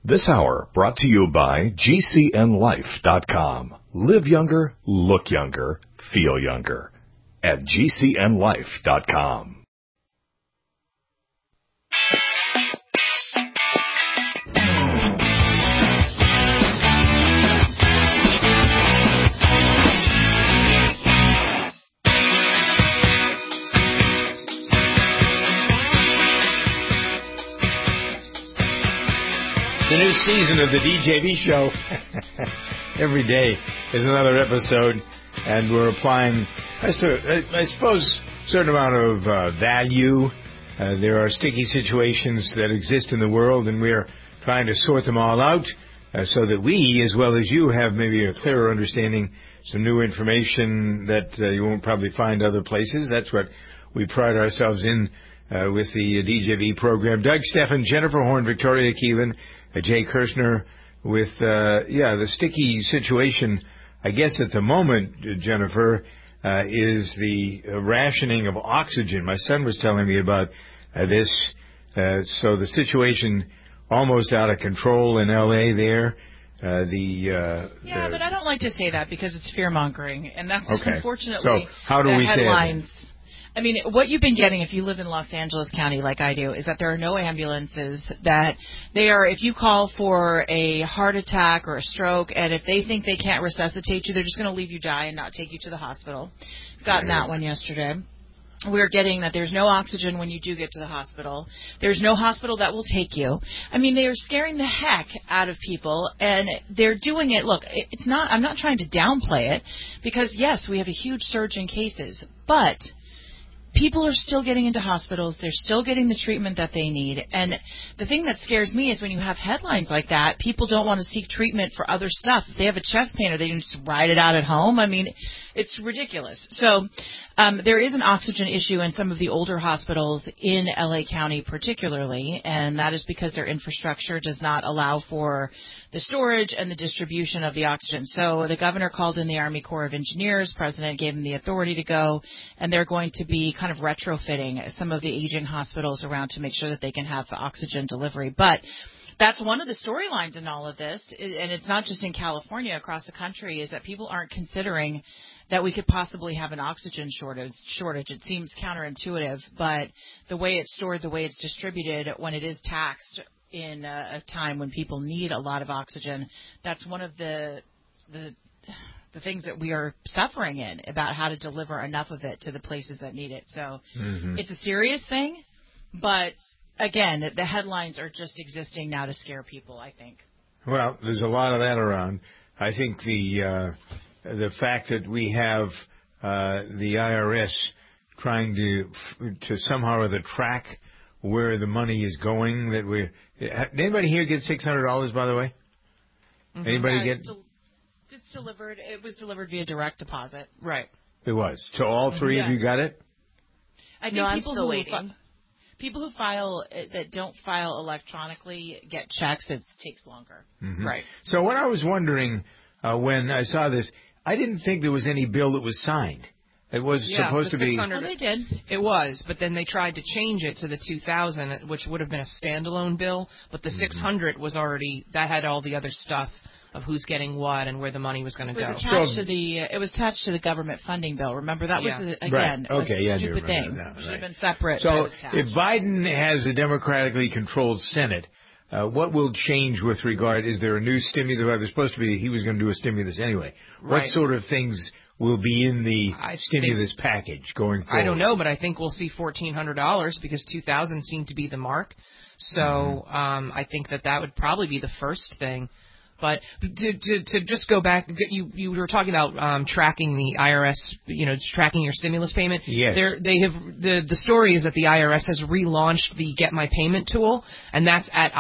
This hour brought to you by GCNLife.com. Live younger, look younger, feel younger at GCNLife.com. The new season of the DJV show. Every day is another episode, and we're applying, I suppose, a certain amount of value. There are sticky situations that exist in the world, and we're trying to sort them all out so that we, as well as you, have maybe a clearer understanding, some new information that you won't probably find other places. That's what we pride ourselves in with the DJV program. Doug Steffen, Jennifer Horn, Victoria Keelan, Jay Kirshner with, the sticky situation, I guess at the moment, Jennifer, is the rationing of oxygen. My son was telling me about this. So the situation almost out of control in L.A. there. But I don't like to say that because it's fear-mongering, and that's unfortunately so how do we headlines. Say it? I mean, what you've been getting if you live in Los Angeles County like I do is that there are no ambulances, that they are, if you call for a heart attack or a stroke, and if they think they can't resuscitate you, they're just going to leave you die and not take you to the hospital. We've gotten that one yesterday. We're getting that there's no oxygen when you do get to the hospital. There's no hospital that will take you. I mean, they are scaring the heck out of people, and they're doing it. Look, it's not. I'm not trying to downplay it because, yes, we have a huge surge in cases, but people are still getting into hospitals. They're still getting the treatment that they need. And the thing that scares me is when you have headlines like that, people don't want to seek treatment for other stuff. If they have a chest pain, or they just ride it out at home. I mean, it's ridiculous. So there is an oxygen issue in some of the older hospitals in L.A. County particularly, and that is because their infrastructure does not allow for the storage and the distribution of the oxygen. So the governor called in the Army Corps of Engineers. President gave them the authority to go, and they're going to be kind of retrofitting some of the aging hospitals around to make sure that they can have oxygen delivery. But that's one of the storylines in all of this, and it's not just in California, across the country, is that people aren't considering that we could possibly have an oxygen shortage. It seems counterintuitive, but the way it's stored, the way it's distributed, when it is taxed in a time when people need a lot of oxygen, that's one of the things that we are suffering in, about how to deliver enough of it to the places that need it. So It's a serious thing, but again, the headlines are just existing now to scare people, I think. Well, there's a lot of that around. I think the fact that we have the IRS trying to somehow or other track where the money is going. Did anybody here get $600, by the way? Anybody get? It's delivered. It was delivered via direct deposit. Right. It was. So all three of you got it? I think people still waiting. People who file that don't file electronically get checks. It takes longer. Mm-hmm. Right. So what I was wondering when I saw this, I didn't think there was any bill that was signed. It was supposed to be. Oh, they did. It was, but then they tried to change it to the 2,000, which would have been a standalone bill. But the 600 was already, that had all the other stuff of who's getting what and where the money was going to go. It was attached to the government funding bill. Remember, that was again a stupid thing. It should have been separate. So if Biden has a democratically controlled Senate, what will change with regard? Is there a new stimulus? There's supposed to be. He was going to do a stimulus anyway. Right. What sort of things will be in the stimulus package going forward? I don't know, but I think we'll see $1,400 because 2,000 seemed to be the mark. So I think that would probably be the first thing. But to just go back, you were talking about tracking the IRS, tracking your stimulus payment. Yes. The story is that the IRS has relaunched the Get My Payment tool, and that's at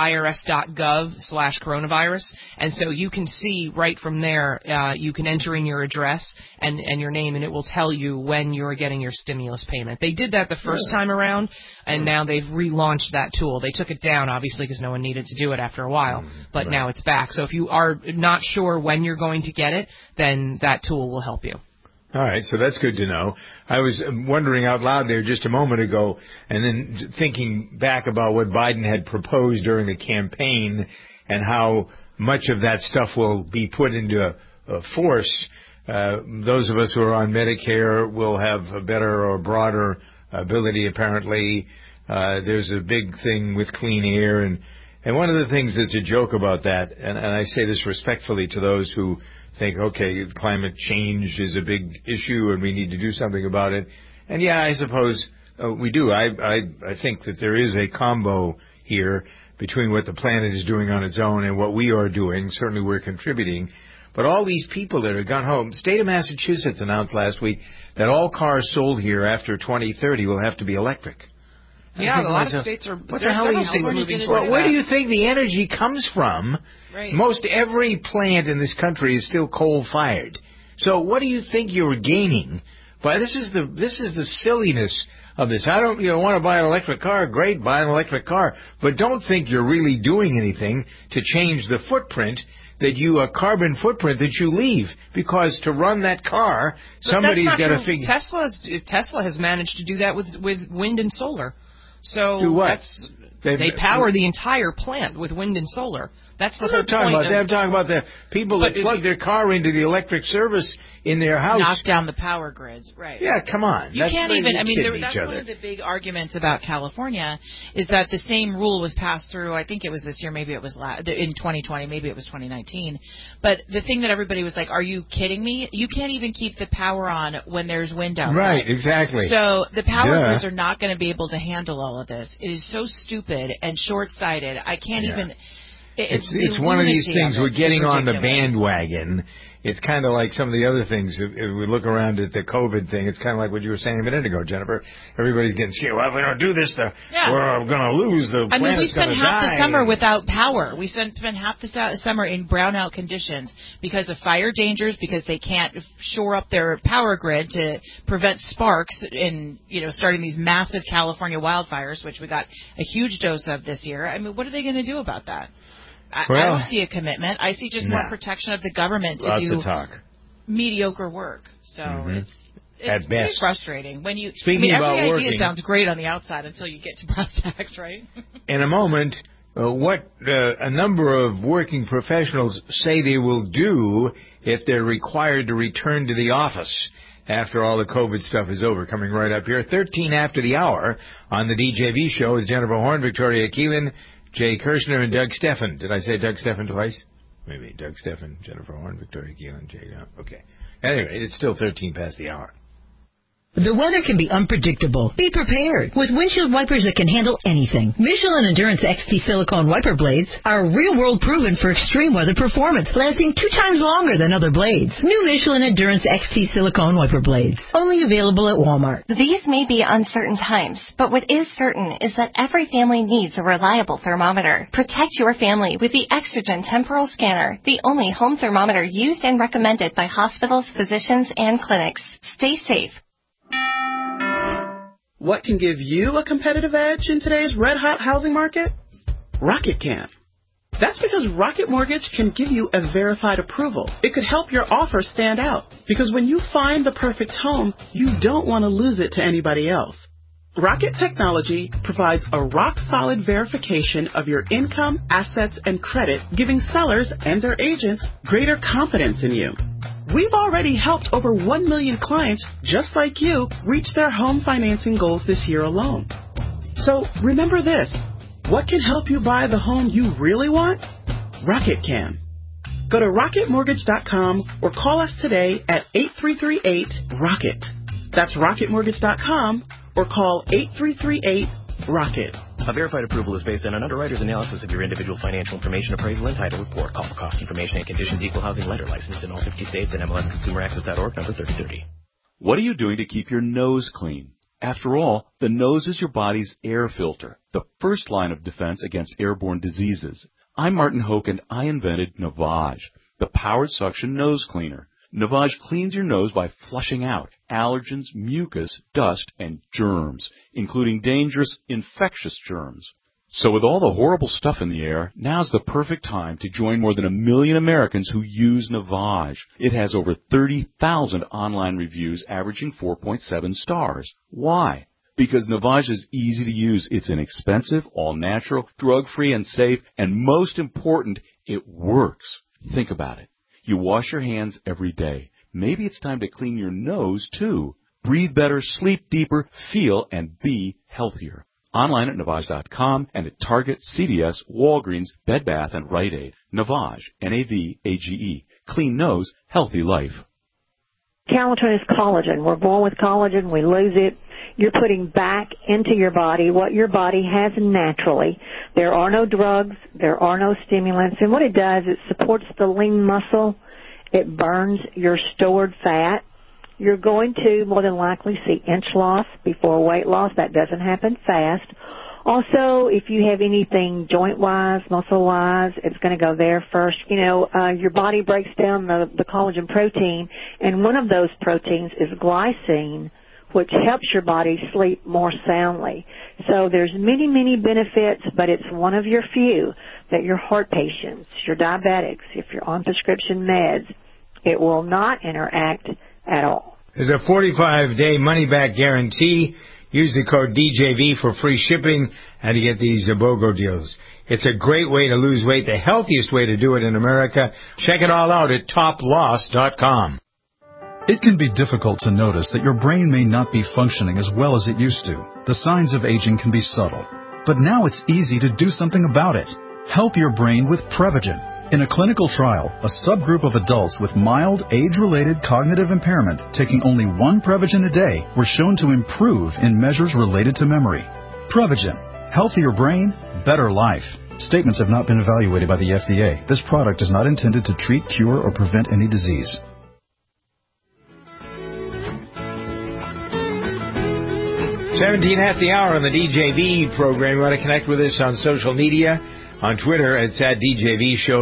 irs.gov/coronavirus. And so you can see right from there, you can enter in your address and your name, and it will tell you when you're getting your stimulus payment. They did that the first time around, and now they've relaunched that tool. They took it down, obviously, because no one needed to do it after a while, but now it's back. So if you are not sure when you're going to get it, then that tool will help you. All right, so that's good to know. I was wondering out loud there just a moment ago, and then thinking back about what Biden had proposed during the campaign, and how much of that stuff will be put into force. Those of us who are on Medicare will have a better or broader ability, apparently. There's a big thing with clean air, and one of the things that's a joke about that, and I say this respectfully to those who think, okay, climate change is a big issue and we need to do something about it. And yeah, I suppose we do. I think that there is a combo here between what the planet is doing on its own and what we are doing. Certainly we're contributing. But all these people that have gone home, the state of Massachusetts announced last week that all cars sold here after 2030 will have to be electric. Yeah, a lot of states are. What the hell are you moving towards Where that. do you think the energy comes from? Right. Most every plant in this country is still coal-fired. So what do you think you're gaining? But this is the silliness of this. I don't want to buy an electric car. Great, buy an electric car, but don't think you're really doing anything to change the footprint carbon footprint that you leave, because to run that car, somebody's got to figure. Tesla has managed to do that with wind and solar. So do what? They power the entire plant with wind and solar. That's the whole point. I'm talking about the people that plug their car into the electric service in their house. Knock down the power grids, right. Yeah, come on. You can't even, that's one of the big arguments about California, is that the same rule was passed through, I think it was this year, maybe it was in 2020, maybe it was 2019. But the thing that everybody was like, are you kidding me? You can't even keep the power on when there's wind outside. Right, exactly. So the power grids are not going to be able to handle all of this. It is so stupid and short-sighted. I can't even... It's one of these things. We're getting on the bandwagon. It's kind of like some of the other things. If we look around at the COVID thing, it's kind of like what you were saying a minute ago, Jennifer. Everybody's getting scared. Well, if we don't do this, we're going to lose. The planet's going to die. We spent half the summer without power. We spent half the summer in brownout conditions because of fire dangers, because they can't shore up their power grid to prevent sparks in, starting these massive California wildfires, which we got a huge dose of this year. I mean, what are they going to do about that? I don't see a commitment. I see just more protection of the government to do mediocre work. So it's pretty frustrating. When every idea sounds great on the outside until you get to brass tacks, right? In a moment, what a number of working professionals say they will do if they're required to return to the office after all the COVID stuff is over. Coming right up here, 13 after the hour on the DJV show with Jennifer Horn, Victoria Keelan, Jay Kirshner, and Doug Steffen. Did I say Doug Steffen twice? Maybe Doug Steffen, Jennifer Horn, Victoria Keelan, Jay. Okay. Anyway, it's still 13 past the hour. The weather can be unpredictable. Be prepared with windshield wipers that can handle anything. Michelin Endurance XT silicone wiper blades are real-world proven for extreme weather performance, lasting 2 times longer than other blades. New Michelin Endurance XT silicone wiper blades, only available at Walmart. These may be uncertain times, but what is certain is that every family needs a reliable thermometer. Protect your family with the Exergen Temporal Scanner, the only home thermometer used and recommended by hospitals, physicians, and clinics. Stay safe. What can give you a competitive edge in today's red-hot housing market? Rocket can. That's because Rocket Mortgage can give you a verified approval. It could help your offer stand out, because when you find the perfect home, you don't want to lose it to anybody else. Rocket Technology provides a rock-solid verification of your income, assets, and credit, giving sellers and their agents greater confidence in you. We've already helped over 1 million clients just like you reach their home financing goals this year alone. So remember this, what can help you buy the home you really want? Rocket can. Go to rocketmortgage.com or call us today at 8338-ROCKET. That's rocketmortgage.com or call 8338-ROCKET. A verified approval is based on an underwriter's analysis of your individual financial information, appraisal, and title report. Call for cost information and conditions. Equal housing lender licensed in all 50 states and MLSConsumerAccess.org, number 3030. What are you doing to keep your nose clean? After all, the nose is your body's air filter, the first line of defense against airborne diseases. I'm Martin Hoke, and I invented Navage, the powered suction nose cleaner. Navage cleans your nose by flushing out allergens, mucus, dust, and germs, including dangerous infectious germs. So with all the horrible stuff in the air, now's the perfect time to join more than 1 million Americans who use Navage. It has over 30,000 online reviews averaging 4.7 stars. Why? Because Navage is easy to use. It's inexpensive, all-natural, drug-free, and safe, and most important, it works. Think about it. You wash your hands every day. Maybe it's time to clean your nose, too. Breathe better, sleep deeper, feel, and be healthier. Online at Navage.com and at Target, CVS, Walgreens, Bed Bath, and Rite Aid. Navage, N-A-V-A-G-E. Clean nose, healthy life. Calatin is collagen. We're born with collagen. We lose it. You're putting back into your body what your body has naturally. There are no drugs. There are no stimulants. And what it does, it supports the lean muscle. It burns your stored fat. You're going to more than likely see inch loss before weight loss. That doesn't happen fast. Also, if you have anything joint-wise, muscle-wise, it's going to go there first. You know, your body breaks down the collagen protein, and one of those proteins is glycine, which helps your body sleep more soundly. So there's many, many benefits, but it's one of your few that your heart patients, your diabetics, if you're on prescription meds, it will not interact at all. There's a 45-day money-back guarantee. Use the code DJV for free shipping and to get these BOGO deals. It's a great way to lose weight, the healthiest way to do it in America. Check it all out at toploss.com. It can be difficult to notice that your brain may not be functioning as well as it used to. The signs of aging can be subtle. But now it's easy to do something about it. Help your brain with Prevagen. In a clinical trial, a subgroup of adults with mild age-related cognitive impairment taking only one Prevagen a day were shown to improve in measures related to memory. Prevagen. Healthier brain, better life. Statements have not been evaluated by the FDA. This product is not intended to treat, cure, or prevent any disease. 17 at the hour on the DJV program. You want to connect with us on social media? On Twitter, it's at DJV Show,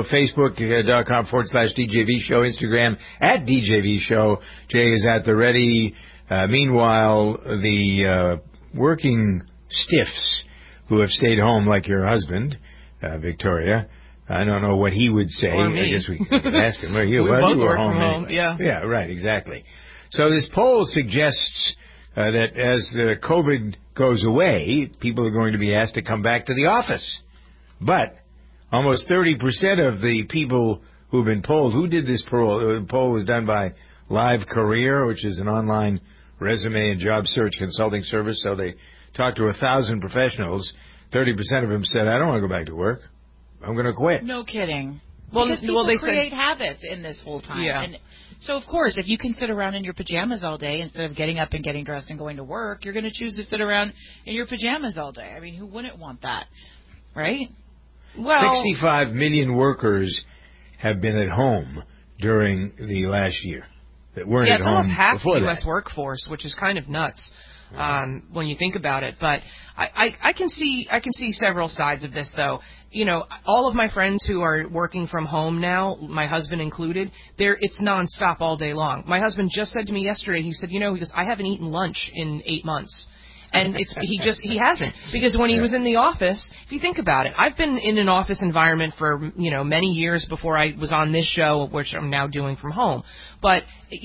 Facebook.com/DJV Show, Instagram at DJV Show. Jay is at the ready. Meanwhile, the working stiffs who have stayed home, like your husband, Victoria, I don't know what he would say. Or me. I guess we could ask him. Or you, we well, both you were work home from home. anyway. Yeah. Yeah, right, exactly. So this poll suggests that as COVID goes away, people are going to be asked to come back to the office. But almost 30% of the people who've been polled, who did this poll? The poll was done by Live Career, which is an online resume and job search consulting service. So they talked to 1,000 professionals. 30% of them said, I don't want to go back to work. I'm going to quit. No kidding. Well, because people they create said, habits in this whole time. Yeah. And so, of course, if you can sit around in your pajamas all day instead of getting up and getting dressed and going to work, you're going to choose to sit around in your pajamas all day. I mean, who wouldn't want that, right? Well, 65 million workers have been at home during the last year that weren't at home it's almost half before the U.S. that. workforce, which is kind of nuts when you think about it. But I can see several sides of this, though. You know, all of my friends who are working from home now, my husband included, it's nonstop all day long. My husband just said to me yesterday, he said, he goes, I haven't eaten lunch in 8 months. And he hasn't. Because when he was in the office, if you think about it, I've been in an office environment for, many years before I was on this show, which I'm now doing from home. But,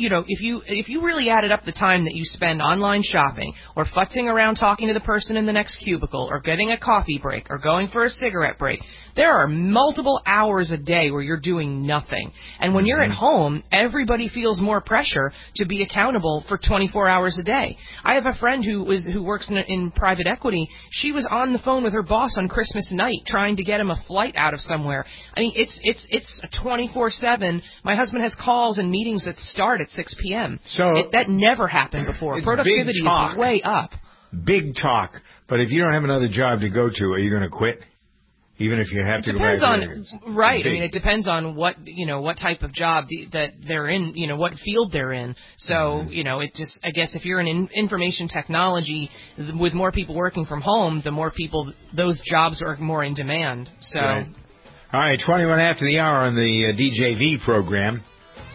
if you really added up the time that you spend online shopping or futzing around talking to the person in the next cubicle or getting a coffee break or going for a cigarette break, there are multiple hours a day where you're doing nothing. And when you're at home, everybody feels more pressure to be accountable for 24 hours a day. I have a friend who works in private equity. She was on the phone with her boss on Christmas night trying to get him a flight out of somewhere. I mean, it's 24/7. My husband has calls and meetings that start at 6 p.m. So that never happened before. Productivity is way up. Big talk. But if you don't have another job to go to, are you going to quit? Even if you have to go back right. I mean, it depends on what type of job that they're in, what field they're in. So, it just, I guess if you're in information technology with more people working from home, the more people, those jobs are more in demand. So. Right. All right, 21 after the hour on the DJV program.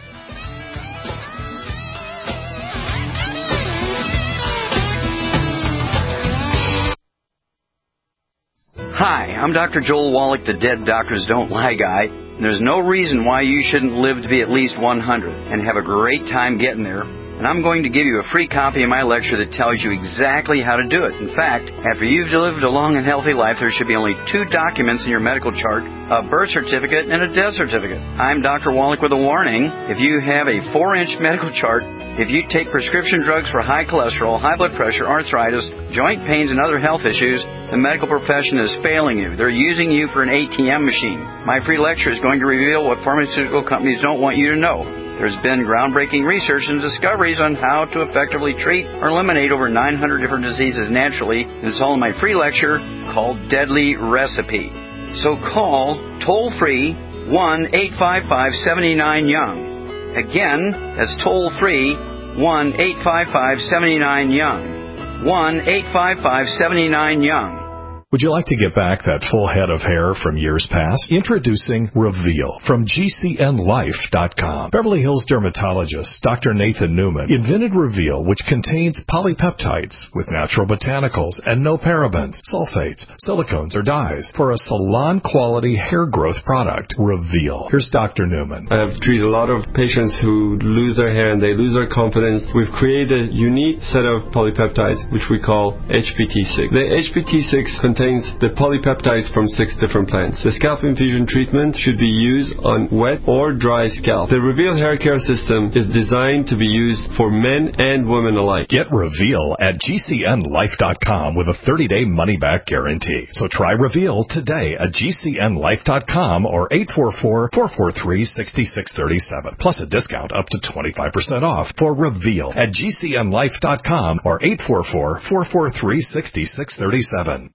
Hi, I'm Dr. Joel Wallach, the Dead Doctors Don't Lie guy. There's no reason why you shouldn't live to be at least 100 and have a great time getting there and I'm going to give you a free copy of my lecture that tells you exactly how to do it. In fact, after you've lived a long and healthy life, there should be only 2 documents in your medical chart, a birth certificate and a death certificate. I'm Dr. Wallach with a warning. If you have a 4-inch medical chart, if you take prescription drugs for high cholesterol, high blood pressure, arthritis, joint pains, and other health issues, the medical profession is failing you. They're using you for an ATM machine. My free lecture is going to reveal what pharmaceutical companies don't want you to know. There's been groundbreaking research and discoveries on how to effectively treat or eliminate over 900 different diseases naturally, and it's all in my free lecture called Deadly Recipe. So call toll-free 1-855-79-YOUNG. Again, that's toll-free 1-855-79-YOUNG. 1-855-79-YOUNG. Would you like to get back that full head of hair from years past? Introducing Reveal from GCNLife.com. Beverly Hills dermatologist Dr. Nathan Newman invented Reveal, which contains polypeptides with natural botanicals and no parabens, sulfates, silicones, or dyes for a salon-quality hair growth product. Reveal. Here's Dr. Newman. I have treated a lot of patients who lose their hair and they lose their confidence. We've created a unique set of polypeptides, which we call HPT6. The HPT6 contains the polypeptides from 6 different plants. The scalp infusion treatment should be used on wet or dry scalp. The Reveal hair care system is designed to be used for men and women alike. Get Reveal at GCNLife.com with a 30-day money-back guarantee. So try Reveal today at GCNLife.com or 844-443-6637. Plus a discount up to 25% off for Reveal at GCNLife.com or 844-443-6637.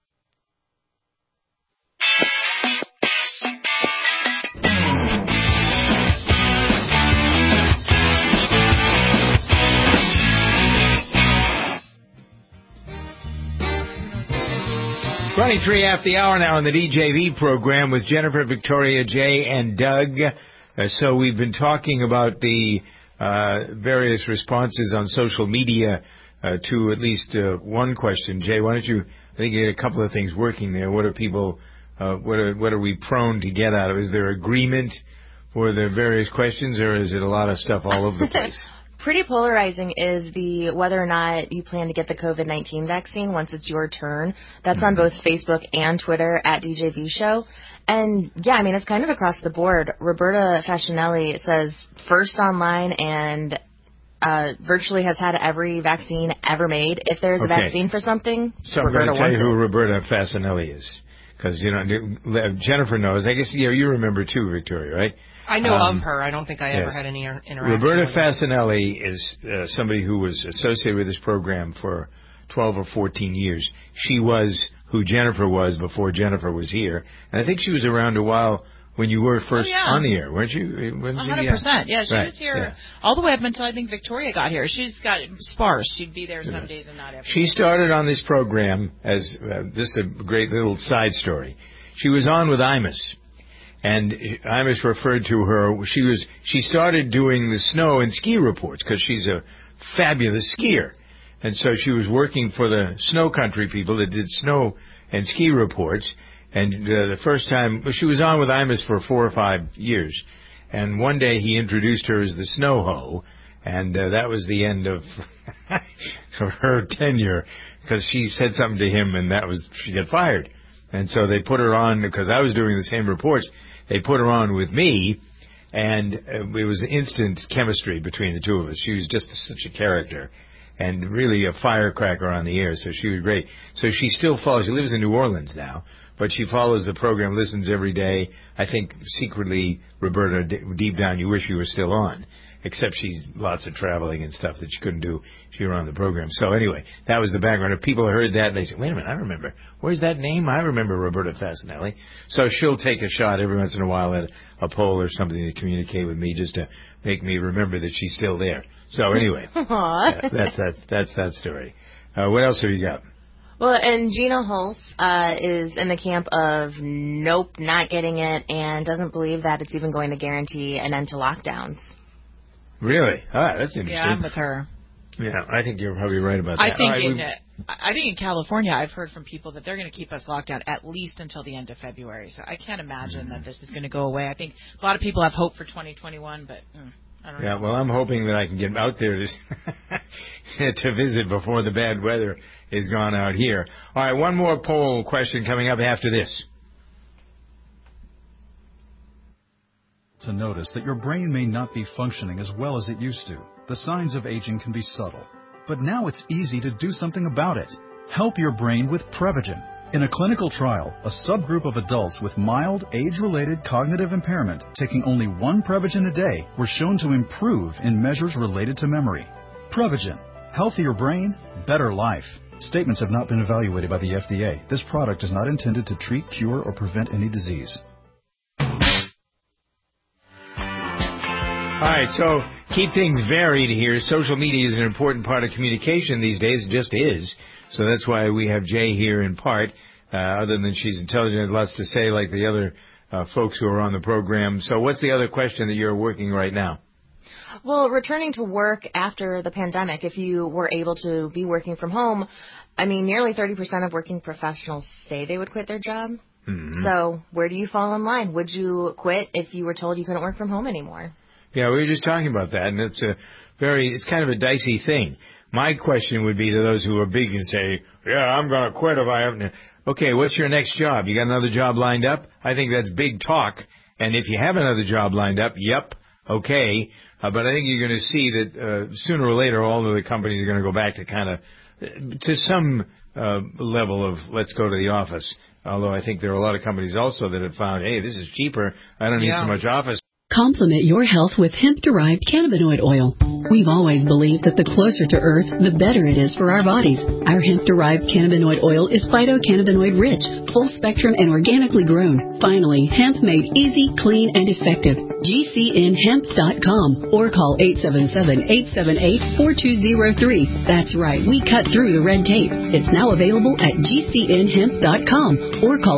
Running 3 after the hour now on the DJV program with Jennifer, Victoria, Jay, and Doug. So we've been talking about the various responses on social media to at least one question. Jay, why don't you, I think you had a couple of things working there. What are people, what are we prone to get out of? Is there agreement for the various questions, or is it a lot of stuff all over the place? Pretty polarizing is the whether or not you plan to get the COVID-19 vaccine once it's your turn. That's on both Facebook and Twitter at DJV Show. And, yeah, I mean, it's kind of across the board. Roberta Fascinelli says first online and virtually has had every vaccine ever made. If there's a vaccine for something, so I'm going to tell you who Roberta Fascinelli is. Because, you know, Jennifer knows. I guess, you remember too, Victoria, right? I know of her. I don't think I ever had any interaction. Roberta Fascinelli is somebody who was associated with this program for 12 or 14 years. She was who Jennifer was before Jennifer was here. And I think she was around a while when you were first on the air, weren't you? 100%. Yeah, she was here all the way up until I think Victoria got here. She's got sparse. She'd be there some days and not every She started on this program as, this is a great little side story. She was on with Imus. And Imus referred to her, she started doing the snow and ski reports because she's a fabulous skier. And so she was working for the snow country people that did snow and ski reports. And the first time, she was on with Imus for 4 or 5 years. And one day he introduced her as the snow hoe. And that was the end of her tenure because she said something to him and she got fired. And so they put her on, because I was doing the same reports, they put her on with me, and it was instant chemistry between the two of us. She was just such a character, and really a firecracker on the air, so she was great. So she still follows, she lives in New Orleans now, but she follows the program, listens every day. I think secretly, Roberta, deep down, you wish you were still on. Except she's lots of traveling and stuff that she couldn't do if you were on the program. So anyway, that was the background. If people heard that, they said, wait a minute, I remember. Where's that name? I remember Roberta Fascinelli. So she'll take a shot every once in a while at a poll or something to communicate with me just to make me remember that she's still there. So anyway, that's that story. What else have you got? Well, and Gina Hulse is in the camp of nope, not getting it, and doesn't believe that it's even going to guarantee an end to lockdowns. Really? That's interesting. Yeah, I'm with her. Yeah, I think you're probably right about that. I think in California, I've heard from people that they're going to keep us locked down at least until the end of February. So I can't imagine that this is going to go away. I think a lot of people have hope for 2021, but Yeah, well, I'm hoping that I can get out there to visit before the bad weather is gone out here. All right, one more poll question coming up after this. To notice that your brain may not be functioning as well as it used to. The signs of aging can be subtle, but now it's easy to do something about it. Help your brain with Prevagen. In a clinical trial, a subgroup of adults with mild age-related cognitive impairment taking only one Prevagen a day were shown to improve in measures related to memory. Prevagen. Healthier brain, better life. Statements have not been evaluated by the FDA. This product is not intended to treat, cure, or prevent any disease. All right, so keep things varied here. Social media is an important part of communication these days. It just is. So that's why we have Jay here in part. Other than she's intelligent, lots to say like the other folks who are on the program. So what's the other question that you're working right now? Well, returning to work after the pandemic, if you were able to be working from home, I mean, nearly 30% of working professionals say they would quit their job. Mm-hmm. So where do you fall in line? Would you quit if you were told you couldn't work from home anymore? Yeah, we were just talking about that, and it's kind of a dicey thing. My question would be to those who are big and say, yeah, I'm going to quit if I haven't. Okay, what's your next job? You got another job lined up? I think that's big talk. And if you have another job lined up, yep, okay. But I think you're going to see that sooner or later all of the companies are going to go back to kind of, to some level of let's go to the office. Although I think there are a lot of companies also that have found, hey, this is cheaper. I don't need so much office. Complement your health with hemp-derived cannabinoid oil. We've always believed that the closer to Earth, the better it is for our bodies. Our hemp-derived cannabinoid oil is phytocannabinoid-rich, full-spectrum, and organically grown. Finally, hemp made easy, clean, and effective. GCNhemp.com or call 877-878-4203. That's right, we cut through the red tape. It's now available at GCNhemp.com or call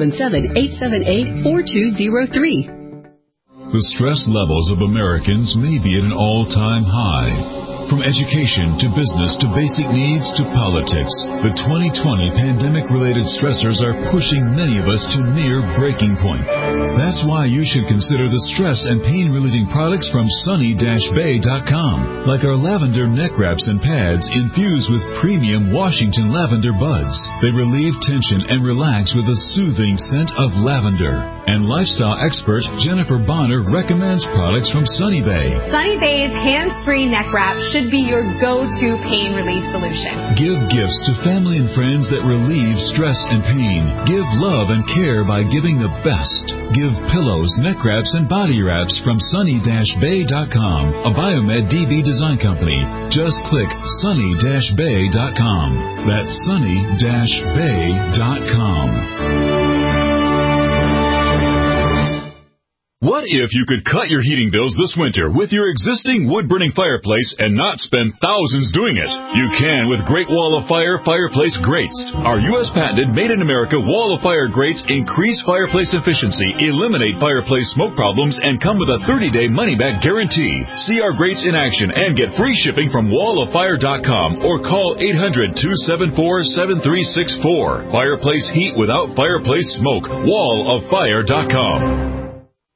877-878-4203. The stress levels of Americans may be at an all-time high. From education to business to basic needs to politics, the 2020 pandemic-related stressors are pushing many of us to near breaking point. That's why you should consider the stress and pain-relieving products from sunny-bay.com, like our lavender neck wraps and pads infused with premium Washington lavender buds. They relieve tension and relax with a soothing scent of lavender. And lifestyle expert Jennifer Bonner recommends products from Sunny Bay. Sunny Bay's hands-free neck wrap should be your go-to pain relief solution. Give gifts to family and friends that relieve stress and pain. Give love and care by giving the best. Give pillows, neck wraps, and body wraps from sunny-bay.com, a Biomed DB design company. Just click sunny-bay.com. That's sunny-bay.com. What if you could cut your heating bills this winter with your existing wood-burning fireplace and not spend thousands doing it? You can with Great Wall of Fire fireplace grates. Our U.S. patented made-in-America Wall of Fire grates increase fireplace efficiency, eliminate fireplace smoke problems, and come with a 30-day money-back guarantee. See our grates in action and get free shipping from walloffire.com or call 800-274-7364. Fireplace heat without fireplace smoke. walloffire.com.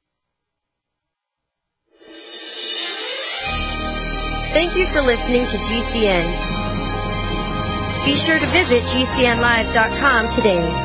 Thank you for listening to GCN. Be sure to visit GCNlive.com today.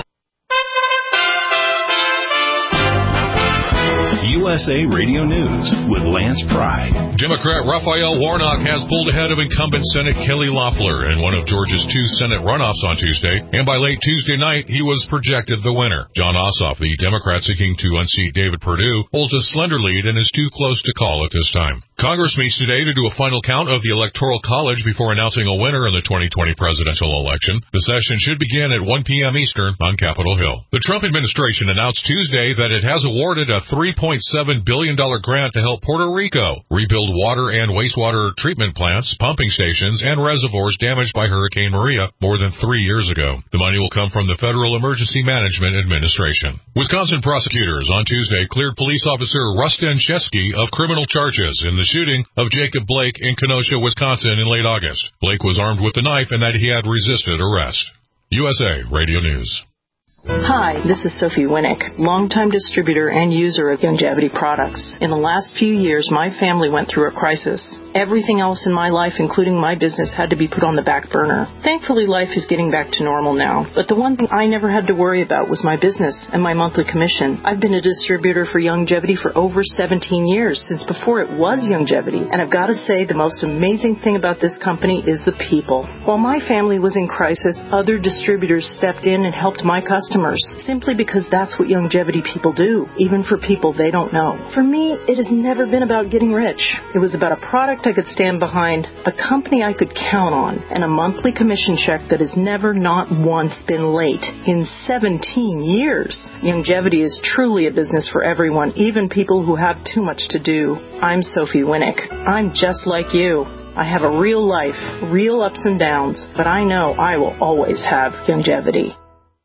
USA Radio News with Lance Pride. Democrat Raphael Warnock has pulled ahead of incumbent Senate Kelly Loeffler in one of Georgia's two Senate runoffs on Tuesday, and by late Tuesday night, he was projected the winner. John Ossoff, the Democrat seeking to unseat David Perdue, holds a slender lead and is too close to call at this time. Congress meets today to do a final count of the Electoral College before announcing a winner in the 2020 presidential election. The session should begin at 1 p.m. Eastern on Capitol Hill. The Trump administration announced Tuesday that it has awarded a $3.7 billion grant to help Puerto Rico rebuild water and wastewater treatment plants, pumping stations, and reservoirs damaged by Hurricane Maria more than 3 years ago. The money will come from the Federal Emergency Management Administration. Wisconsin prosecutors on Tuesday cleared police officer Rustin Chesky of criminal charges in the shooting of Jacob Blake in Kenosha, Wisconsin in late August. Blake was armed with a knife and that he had resisted arrest. USA Radio News. Hi, this is Sophie Winnick, longtime distributor and user of Youngevity products. In the last few years, my family went through a crisis. Everything else in my life, including my business, had to be put on the back burner. Thankfully, life is getting back to normal now. But the one thing I never had to worry about was my business and my monthly commission. I've been a distributor for Youngevity for over 17 years, since before it was Youngevity. And I've got to say, the most amazing thing about this company is the people. While my family was in crisis, other distributors stepped in and helped my customers, simply because that's what Youngevity people do, even for people they don't know. For me, it has never been about getting rich. It was about a product I could stand behind, a company I could count on, and a monthly commission check that has never not once been late in 17 years. Youngevity is truly a business for everyone, even people who have too much to do. I'm Sophie Winnick. I'm just like you. I have a real life, real ups and downs, but I know I will always have Youngevity.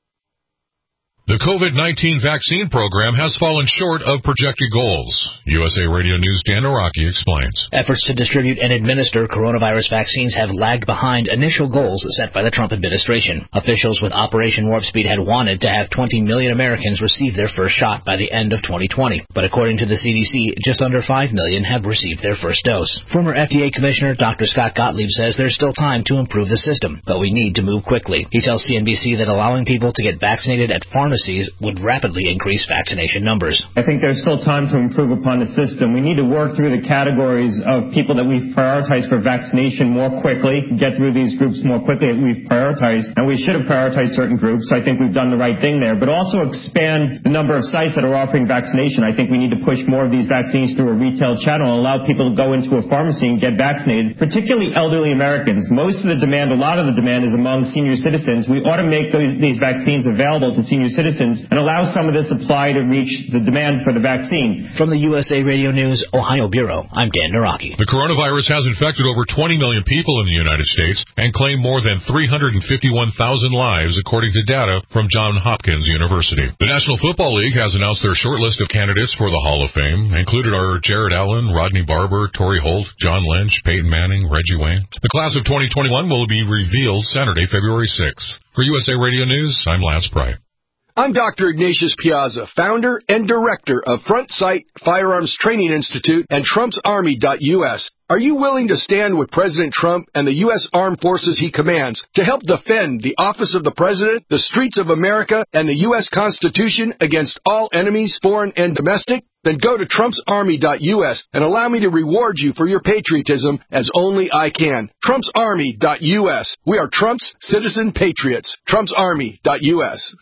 The COVID-19 vaccine program has fallen short of projected goals. USA Radio News' Dan Araki explains. Efforts to distribute and administer coronavirus vaccines have lagged behind initial goals set by the Trump administration. Officials with Operation Warp Speed had wanted to have 20 million Americans receive their first shot by the end of 2020. But according to the CDC, just under 5 million have received their first dose. Former FDA Commissioner Dr. Scott Gottlieb says there's still time to improve the system, but we need to move quickly. He tells CNBC that allowing people to get vaccinated at pharmacies would rapidly increase vaccination numbers. I think there's still time to improve upon the system. We need to work through the categories of people that we've prioritized for vaccination more quickly, get through these groups more quickly that we've prioritized, and we should have prioritized certain groups. I think we've done the right thing there, but also expand the number of sites that are offering vaccination. I think we need to push more of these vaccines through a retail channel and allow people to go into a pharmacy and get vaccinated, particularly elderly Americans. Most of the demand, a lot of the demand is among senior citizens. We ought to make these vaccines available to senior citizens and allow some of the supply to reach the demand for the vaccine. From the USA Radio News Ohio Bureau, I'm Dan Naraki. The coronavirus has infected over 20 million people in the United States and claimed more than 351,000 lives, according to data from Johns Hopkins University. The National Football League has announced their short list of candidates for the Hall of Fame. Included are Jared Allen, Rodney Barber, Torrey Holt, John Lynch, Peyton Manning, Reggie Wayne. The class of 2021 will be revealed Saturday, February 6th. For USA Radio News, I'm Lance Pry. I'm Dr. Ignatius Piazza, founder and director of Front Sight Firearms Training Institute and TrumpsArmy.us. Are you willing to stand with President Trump and the U.S. Armed Forces he commands to help defend the office of the President, the streets of America, and the U.S. Constitution against all enemies, foreign and domestic? Then go to TrumpsArmy.us and allow me to reward you for your patriotism as only I can. TrumpsArmy.us. We are Trump's citizen patriots. TrumpsArmy.us.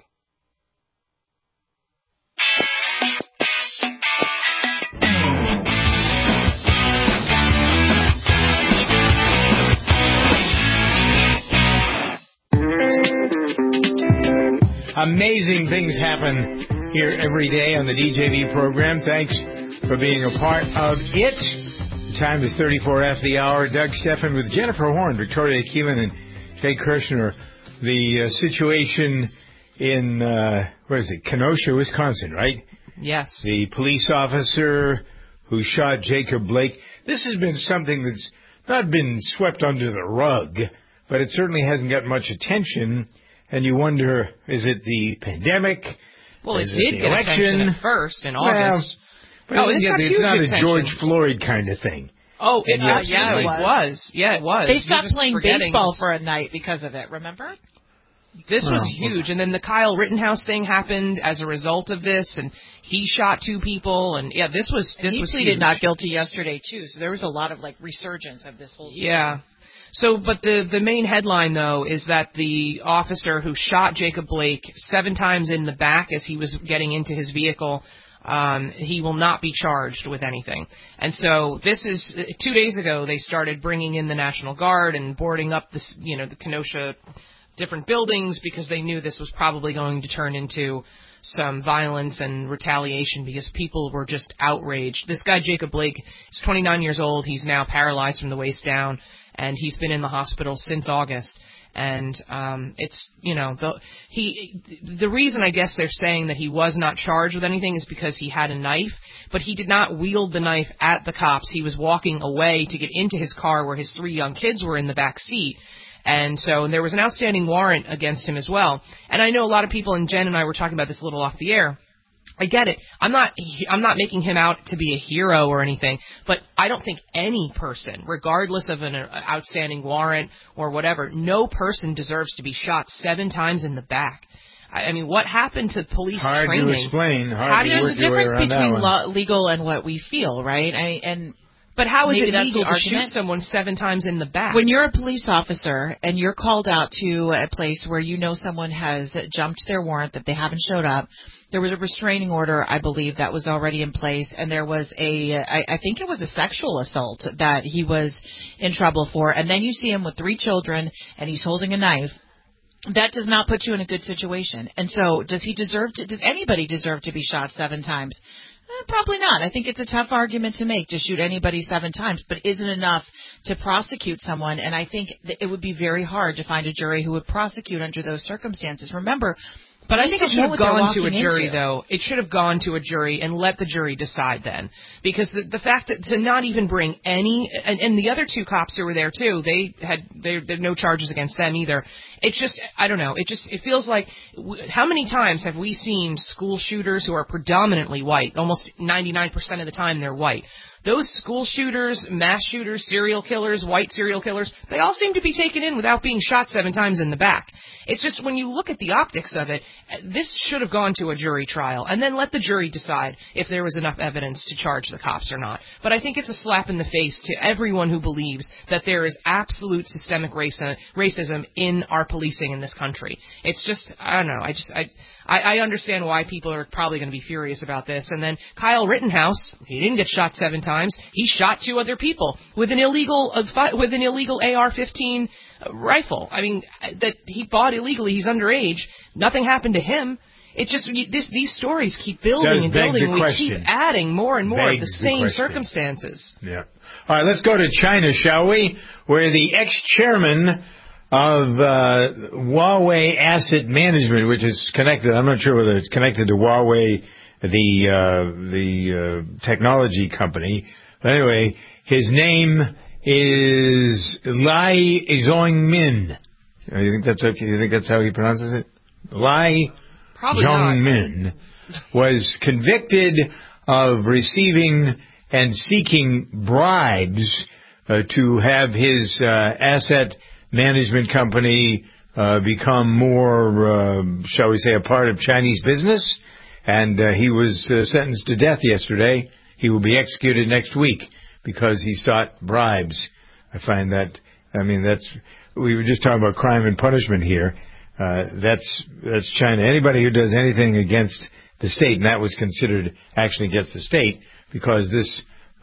Amazing things happen here every day on the DJV program. Thanks for being a part of it. The time is 34 after the hour. Doug Stephan with Jennifer Horn, Victoria Keelan, and Jay Kirshner. The situation in, Kenosha, Wisconsin, right? Yes. The police officer who shot Jacob Blake. This has been something that's not been swept under the rug, but it certainly hasn't got much attention. And you wonder, is it the pandemic? Well, it did get attention at first in August. Well, but it's not a George Floyd kind of thing. Oh, it was. Yeah, it was. They stopped playing baseball for a night because of it, remember? This was huge. And then the Kyle Rittenhouse thing happened as a result of this, and he shot 2 people, and this was he pleaded huge. Not guilty yesterday, too, so there was a lot of, resurgence of this whole situation. Yeah. So, but the main headline, though, is that the officer who shot Jacob Blake 7 times in the back as he was getting into his vehicle, he will not be charged with anything. And so this is 2 days ago they started bringing in the National Guard and boarding up the Kenosha different buildings because they knew this was probably going to turn into some violence and retaliation because people were just outraged. This guy, Jacob Blake, is 29 years old. He's now paralyzed from the waist down, and he's been in the hospital since August. And it's, the reason I guess they're saying that he was not charged with anything is because he had a knife, but he did not wield the knife at the cops. He was walking away to get into his car where his 3 young kids were in the back seat. And there was an outstanding warrant against him as well. And I know a lot of people, and Jen and I were talking about this a little off the air. I get it. I'm not making him out to be a hero or anything, but I don't think any person, regardless of an outstanding warrant or whatever, no person deserves to be shot 7 times in the back. I mean, what happened to police training? Hard to explain. There's a difference between legal and what we feel, right? But how is Maybe it that's legal the to argument. shoot someone 7 times in the back? When you're a police officer and you're called out to a place where you know someone has jumped their warrant, that they haven't showed up, there was a restraining order, I believe, that was already in place, and there was I think it was a sexual assault that he was in trouble for, and then you see him with 3 children and he's holding a knife. That does not put you in a good situation. And so does anybody deserve to be shot 7 times? Probably not. I think it's a tough argument to make, to shoot anybody 7 times, but isn't enough to prosecute someone. And I think that it would be very hard to find a jury who would prosecute under those circumstances. Remember, but I think it should have gone to a jury, into. though. It should have gone to a jury and let the jury decide then. Because the fact that to not even bring any, and the other 2 cops who were there too, there were no charges against them either. It's just, I don't know, it feels like, how many times have we seen school shooters who are predominantly white? Almost 99% of the time they're white. Those school shooters, mass shooters, serial killers, white serial killers, they all seem to be taken in without being shot 7 times in the back. It's just when you look at the optics of it, this should have gone to a jury trial and then let the jury decide if there was enough evidence to charge the cops or not. But I think it's a slap in the face to everyone who believes that there is absolute systemic racism in our policing in this country. It's just, I don't know, I understand why people are probably going to be furious about this. And then Kyle Rittenhouse, he didn't get shot 7 times. He shot 2 other people with an illegal AR-15 rifle. I mean, that he bought illegally. He's underage. Nothing happened to him. It just these stories keep building and building. And we keep adding more and more of the same circumstances. Yeah. All right, let's go to China, shall we? Where the ex-chairman of Huawei Asset Management, which is connected. I'm not sure whether it's connected to Huawei, the technology company. But anyway, his name is Lai Zhongmin. You think that's okay? You think that's how he pronounces it? Lai Zhongmin was convicted of receiving and seeking bribes to have his asset management company become more, shall we say, a part of Chinese business. And he was sentenced to death yesterday. He will be executed next week because he sought bribes. I find that, we were just talking about crime and punishment here. That's China. Anybody who does anything against the state, and that was considered actually against the state, because this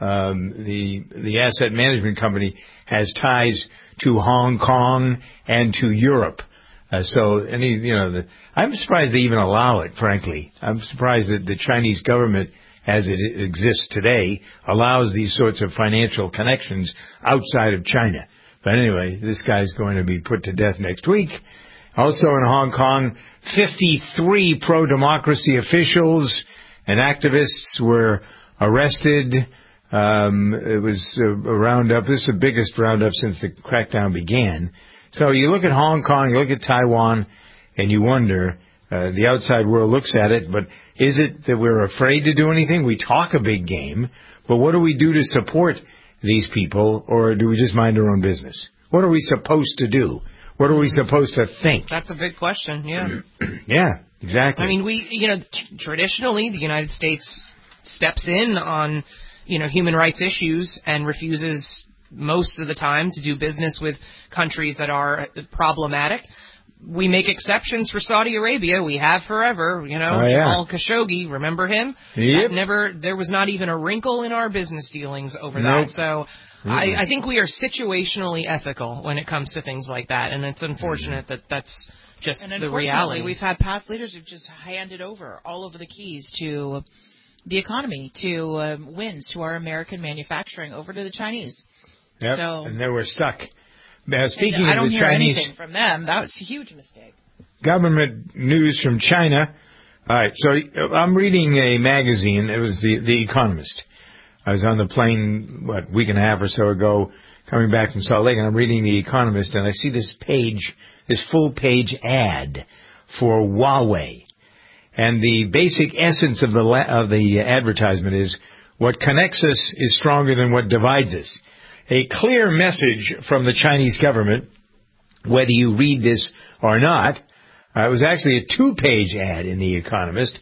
the asset management company has ties to Hong Kong and to Europe. I'm surprised they even allow it, frankly. I'm surprised that the Chinese government, as it exists today, allows these sorts of financial connections outside of China. But anyway, this guy's going to be put to death next week. Also in Hong Kong, 53 pro-democracy officials and activists were arrested. It was a roundup. This is the biggest roundup since the crackdown began. So you look at Hong Kong, you look at Taiwan, and you wonder, the outside world looks at it, but is it that we're afraid to do anything? We talk a big game, but what do we do to support these people, or do we just mind our own business? What are we supposed to do? What are we supposed to think? That's a big question, yeah. Yeah, exactly. I mean, traditionally, the United States steps in on, human rights issues and refuses most of the time to do business with countries that are problematic. We make exceptions for Saudi Arabia. We have forever, Jamal Khashoggi, remember him? Yep. There was not even a wrinkle in our business dealings over that. So I think we are situationally ethical when it comes to things like that, and it's unfortunate that that's just the reality. We've had past leaders who've just handed over all of the keys to the economy, to wins, to our American manufacturing over to the Chinese. Yep. So, and they were stuck. Speaking of the Chinese, I don't hear anything from them. That was a huge mistake. Government news from China. All right, so I'm reading a magazine. It was The Economist. I was on the plane, a week and a half or so ago, coming back from Salt Lake, and I'm reading The Economist, and I see this full-page ad for Huawei. And the basic essence of the advertisement is, what connects us is stronger than what divides us. A clear message from the Chinese government, whether you read this or not. It was actually a 2-page ad in The Economist.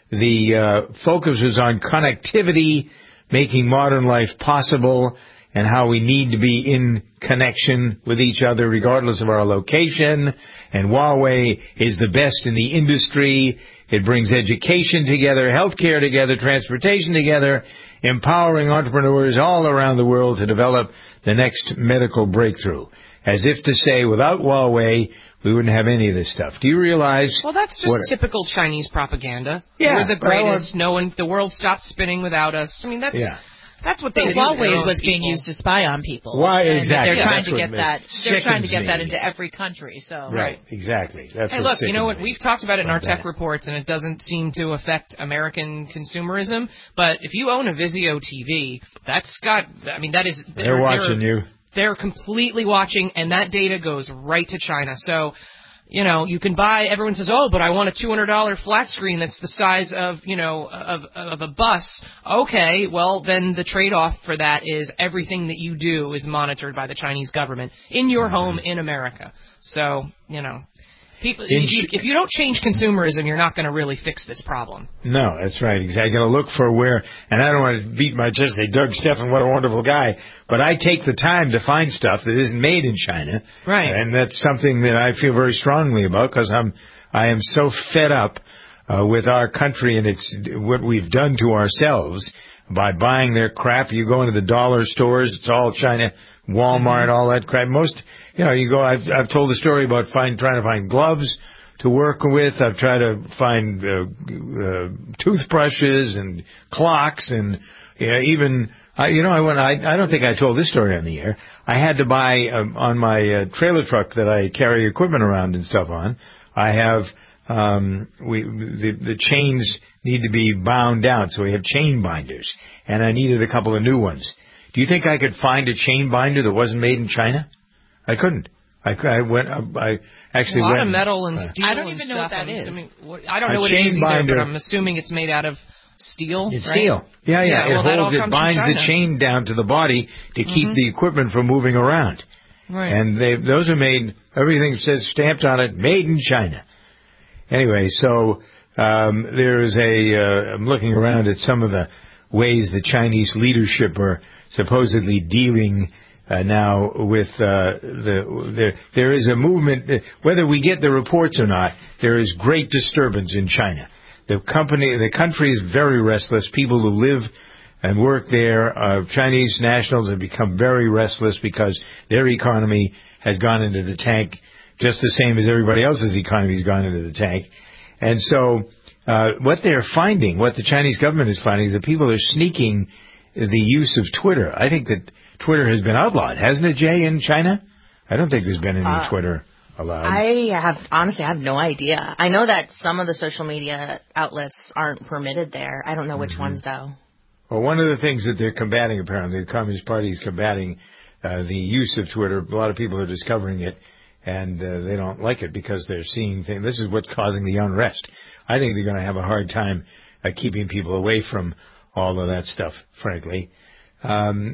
The focus was on connectivity, making modern life possible, and how we need to be in connection with each other regardless of our location. And Huawei is the best in the industry. It brings education together, healthcare together, transportation together, empowering entrepreneurs all around the world to develop the next medical breakthrough. As if to say, without Huawei, we wouldn't have any of this stuff. Do you realize? Well, that's just typical Chinese propaganda. Yeah, we're the greatest. The world stops spinning without us. I mean, that's what they do. Huawei was being used to spy on people. Why exactly? They're trying to get that. They're trying to get that into every country. So right, exactly. That's hey, look, you know what? We've talked about it in our tech reports, and it doesn't seem to affect American consumerism. But if you own a Vizio TV, that's got. I mean, that is. They're watching you. They're completely watching, and that data goes right to China. So, you know, you can buy. Everyone says, "Oh, but I want a $200 flat screen that's the size of, of a bus." Okay, well then the trade-off for that is everything that you do is monitored by the Chinese government in your home in America. So, people, if you don't change consumerism, you're not going to really fix this problem. No, that's right. Exactly. Got to look for where, and I don't want to beat my chest, say, Doug Steffen, what a wonderful guy, but I take the time to find stuff that isn't made in China. Right. And that's something that I feel very strongly about, because I am so fed up with our country and what we've done to ourselves by buying their crap. You go into the dollar stores, it's all China, Walmart, all that crap. You go, I've told the story about trying to find gloves to work with. I've tried to find toothbrushes and clocks, and even I don't think I told this story on the air. I had to buy on my trailer truck that I carry equipment around and stuff on. I have the chains need to be bound down, so we have chain binders, and I needed a couple of new ones. Do you think I could find a chain binder that wasn't made in China? I couldn't. I actually went. A lot of metal and steel. I don't even know what that is. I don't know what it is either, but I'm assuming it's made out of steel. It's right? steel. Yeah. It binds the chain down to the body to keep the equipment from moving around. Right. And those are made. Everything says stamped on it, made in China. Anyway, so there is I'm looking around at some of the ways the Chinese leadership are supposedly dealing now with there is a movement, whether we get the reports or not, there is great disturbance in China. The country is very restless. People who live and work there, Chinese nationals, have become very restless because their economy has gone into the tank just the same as everybody else's economy has gone into the tank. And so what they're finding, what the Chinese government is finding, is that people are sneaking the use of Twitter. I think that Twitter has been outlawed, hasn't it, Jay, in China? I don't think there's been any Twitter allowed. I have no idea. I know that some of the social media outlets aren't permitted there. I don't know which ones, though. Well, one of the things that they're combating, apparently, the Communist Party is combating the use of Twitter. A lot of people are discovering it, and they don't like it because they're seeing things. This is what's causing the unrest. I think they're going to have a hard time keeping people away from all of that stuff, frankly. So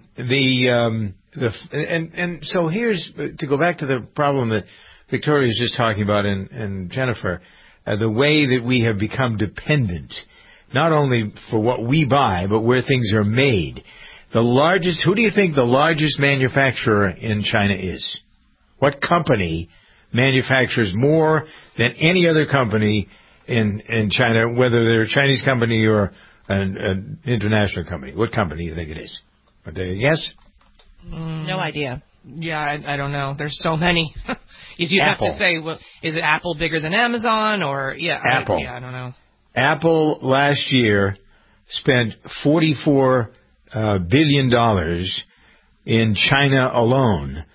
here's, to go back to the problem that Victoria is just talking about, and Jennifer, the way that we have become dependent, not only for what we buy, but where things are made. Who do you think the largest manufacturer in China is? What company manufactures more than any other company in China, whether they're a Chinese company or an international company? What company do you think it is? Yes? No idea. Yeah, I don't know. There's so many. You'd Apple. have to say, well, is it Apple bigger than Amazon, or Apple? I don't know. Apple last year spent $44 billion in China alone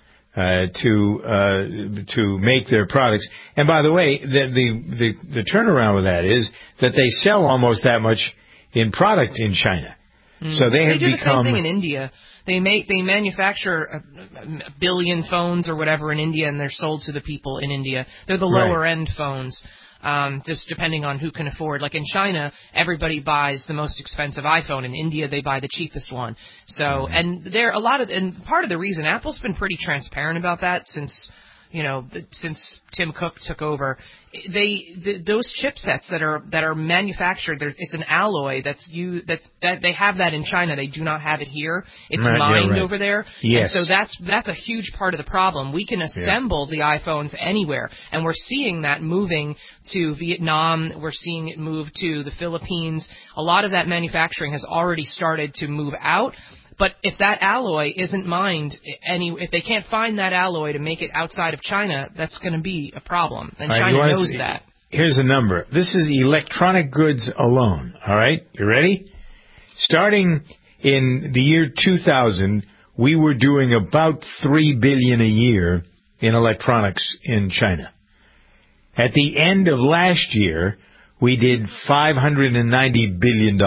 to make their products. And by the way, the turnaround with that is that they sell almost that much in product in China. So they have do become... the same thing in India. They manufacture a billion phones or whatever in India, and they're sold to the people in India. They're the lower end phones. Just depending on who can afford. Like in China, everybody buys the most expensive iPhone. In India, they buy the cheapest one. So, and part of the reason Apple's been pretty transparent about that since Tim Cook took over, those chipsets that are manufactured, it's an alloy that they have that in China. They do not have it here. It's mined over there. Yes. And so that's a huge part of the problem. We can assemble the iPhones anywhere, and we're seeing that moving to Vietnam. We're seeing it move to the Philippines. A lot of that manufacturing has already started to move out. But if that alloy isn't mined, if they can't find that alloy to make it outside of China, that's going to be a problem. And China knows that. Here's a number. This is electronic goods alone. All right? You ready? Starting in the year 2000, we were doing about $3 billion a year in electronics in China. At the end of last year, we did $590 billion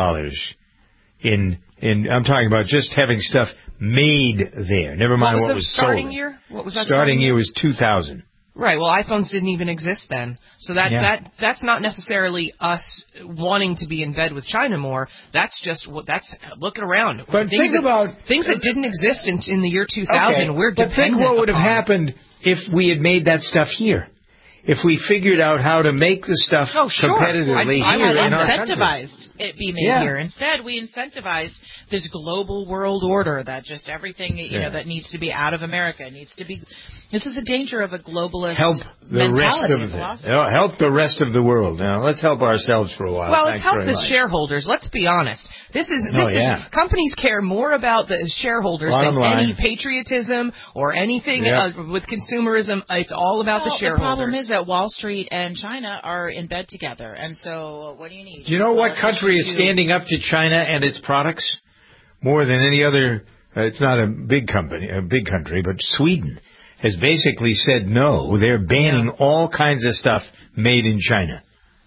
I'm talking about just having stuff made there. Never mind what was sold. What was that starting year? Was 2000. Right. Well, iPhones didn't even exist then. So that's not necessarily us wanting to be in bed with China more. That's just looking around. But think about things that didn't exist in the year 2000. Okay, we're dependent. But think what would have happened if we had made that stuff here. If we figured out how to make the stuff competitively here in our country. Incentivized it be made here. Instead, we incentivized this global world order that just everything that needs to be out of America needs to be. This is the danger of a globalist mentality. Help the rest of the world. Now let's help ourselves for a while. Well, let's help the shareholders. Let's be honest. This is companies care more about the shareholders than any patriotism or anything with consumerism. It's all about the shareholders. The problem is that Wall Street and China are in bed together, and so what do you need? Do you know what country is standing up to China and its products more than any other? It's not a big country, but Sweden has basically said no. They're banning all kinds of stuff made in China.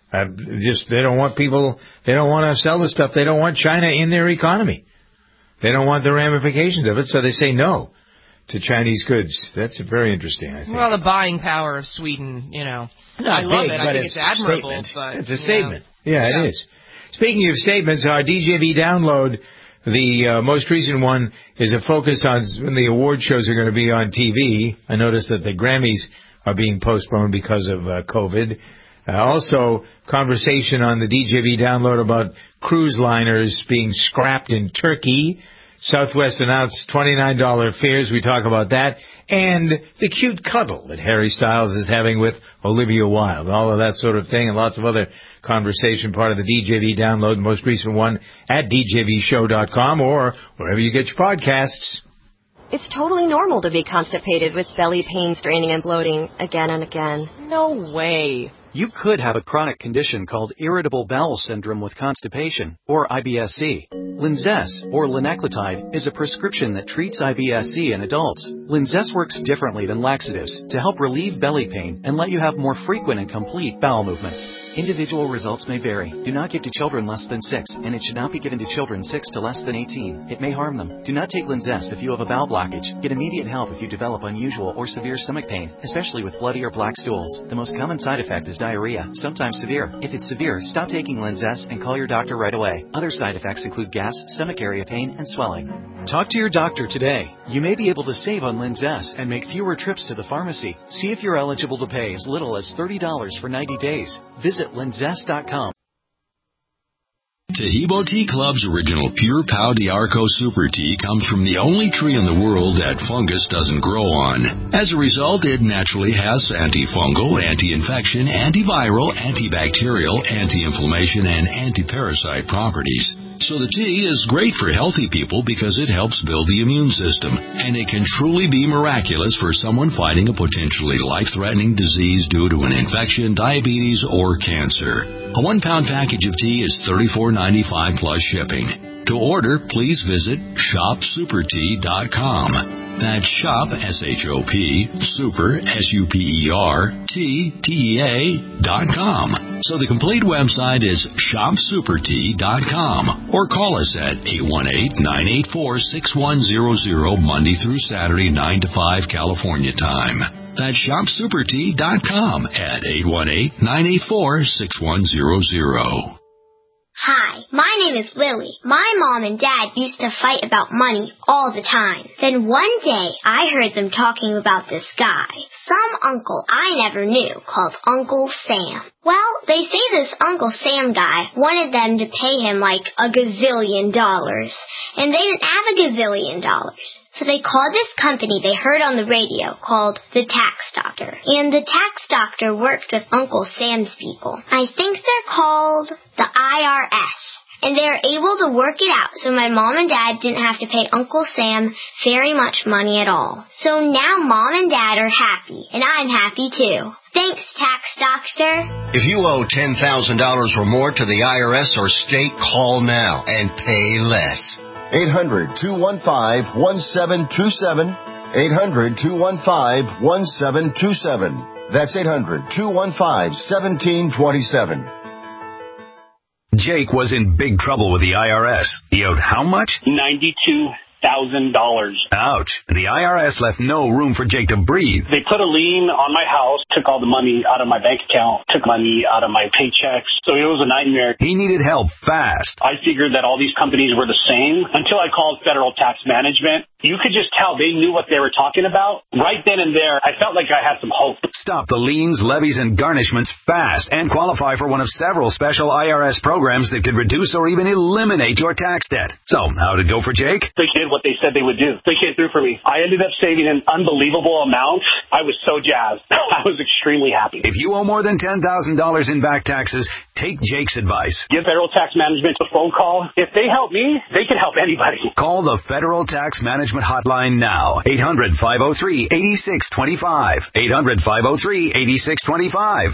They don't want people. They don't want to sell the stuff. They don't want China in their economy. They don't want the ramifications of it, so they say no to Chinese goods. That's very interesting, I think. Well, the buying power of Sweden, I love it. I think it's admirable. But it's a statement. Yeah, it is. Speaking of statements, our DJV download, the most recent one, is a focus on when the award shows are going to be on TV. I noticed that the Grammys are being postponed because of COVID. Also, conversation on the DJV download about cruise liners being scrapped in Turkey. Southwest announced $29 fares. We talk about that. And the cute cuddle that Harry Styles is having with Olivia Wilde. All of that sort of thing and lots of other conversation, part of the DJV download, the most recent one at djvshow.com or wherever you get your podcasts. It's totally normal to be constipated with belly pain, straining, and bloating again and again. No way. You could have a chronic condition called irritable bowel syndrome with constipation, or IBS-C. Linzess, or linaclotide, is a prescription that treats IBS-C in adults. Linzess works differently than laxatives to help relieve belly pain and let you have more frequent and complete bowel movements. Individual results may vary. Do not give to children less than 6, and it should not be given to children 6 to less than 18. It may harm them. Do not take Linzess if you have a bowel blockage. Get immediate help if you develop unusual or severe stomach pain, especially with bloody or black stools. The most common side effect is diarrhea, sometimes severe. If it's severe, stop taking Linzess and call your doctor right away. Other side effects include gas, stomach area pain, and swelling. Talk to your doctor today. You may be able to save on Linzess and make fewer trips to the pharmacy. See if you're eligible to pay as little as $30 for 90 days. Visit linzess.com. Tahibo Tea Club's original Pure Pau d'Arco Super Tea comes from the only tree in the world that fungus doesn't grow on. As a result, it naturally has antifungal, anti-infection, antiviral, antibacterial, anti-inflammation, and anti-parasite properties. So the tea is great for healthy people because it helps build the immune system, and it can truly be miraculous for someone fighting a potentially life-threatening disease due to an infection, diabetes, or cancer. A 1-pound package of tea is $34.95 plus shipping. To order, please visit shopsupertea.com. That's shop, S-H-O-P, super, S-U-P-E-R, T-T-E-A.com. So the complete website is shopsupertea.com or call us at 818-984-6100 Monday through Saturday, 9 to 5 California time. That's shopsupertea.com at 818-984-6100. Hi, my name is Lily. My mom and dad used to fight about money all the time. Then one day, I heard them talking about this guy, some uncle I never knew, called Uncle Sam. Well, they say this Uncle Sam guy wanted them to pay him like $1 gazillion, and they didn't have $1 gazillion. So they called this company they heard on the radio called the Tax Doctor. And the Tax Doctor worked with Uncle Sam's people. I think they're called the IRS. And they're able to work it out so my mom and dad didn't have to pay Uncle Sam very much money at all. So now mom and dad are happy, and I'm happy too. Thanks, Tax Doctor. If you owe $10,000 or more to the IRS or state, call now and pay less. 800-215-1727. 800-215-1727. That's 800-215-1727. Jake was in big trouble with the IRS. He owed how much? $92,000. Ouch. The IRS left no room for Jake to breathe. They put a lien on my house, took all the money out of my bank account, took money out of my paychecks. So it was a nightmare. He needed help fast. I figured that all these companies were the same until I called Federal Tax Management. You could just tell they knew what they were talking about. Right then and there, I felt like I had some hope. Stop the liens, levies, and garnishments fast and qualify for one of several special IRS programs that could reduce or even eliminate your tax debt. So, how'd it go for Jake? They did what they said they would do. They came through for me. I ended up saving an unbelievable amount. I was so jazzed. I was extremely happy. If you owe more than $10,000 in back taxes, take Jake's advice. Give Federal Tax Management a phone call. If they help me, they can help anybody. Call the Federal Tax Management hotline now. 800-503-8625. 800-503-8625.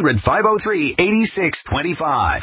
800-503-8625.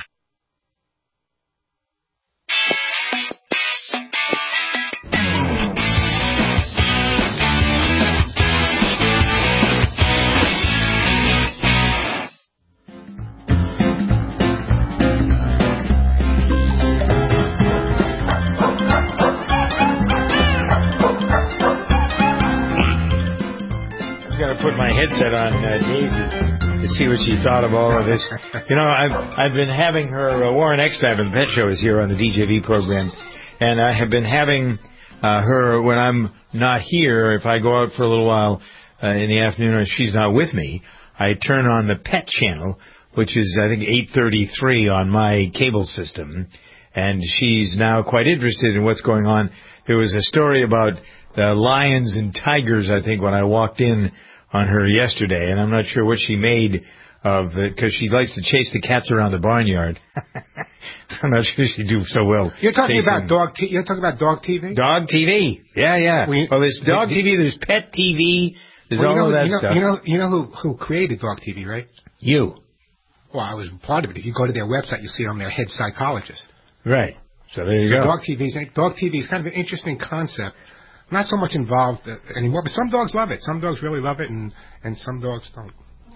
Put my headset on Daisy to see what she thought of all of this. You know, I've been having her, Warren Eckstein of the Pet Show is here on the DJV program, and I have been having her when I'm not here. If I go out for a little while in the afternoon and she's not with me, I turn on the Pet Channel, which is, I think, 833 on my cable system, and she's now quite interested in what's going on. There was a story about lions and tigers, I think, when I walked in on her yesterday, and I'm not sure what she made of it, because she likes to chase the cats around the barnyard. I'm not sure she'd do so well. You're talking about dog TV? You're talking about dog TV? Dog TV. Yeah. Well, there's dog TV, there's pet TV, there's all of that stuff. You know who created dog TV, right? You. Well, I was part of it. If you go to their website, you see I'm their head psychologist. Right. So there you go. Dog TV is kind of an interesting concept. Not so much involved anymore, but some dogs love it. Some dogs really love it, and some dogs don't.